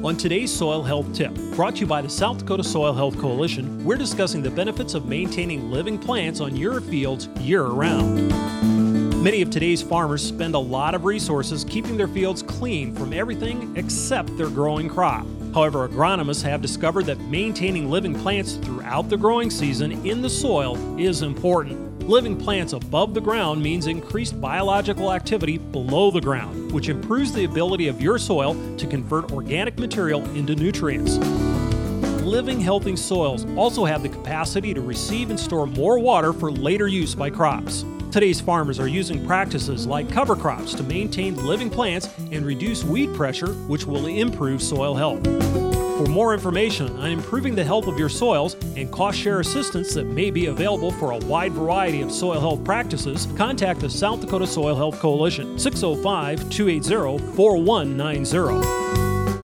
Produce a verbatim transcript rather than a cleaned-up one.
On today's Soil Health Tip, brought to you by the South Dakota Soil Health Coalition, we're discussing the benefits of maintaining living plants on your fields year-round. Many of today's farmers spend a lot of resources keeping their fields clean from everything except their growing crop. However, agronomists have discovered that maintaining living plants throughout the growing season in the soil is important. Living plants above the ground means increased biological activity below the ground, which improves the ability of your soil to convert organic material into nutrients. Living, healthy soils also have the capacity to receive and store more water for later use by crops. Today's farmers are using practices like cover crops to maintain living plants and reduce weed pressure, which will improve soil health. For more information on improving the health of your soils and cost share assistance that may be available for a wide variety of soil health practices, contact the South Dakota Soil Health Coalition, six oh five, two eight zero, four one nine zero.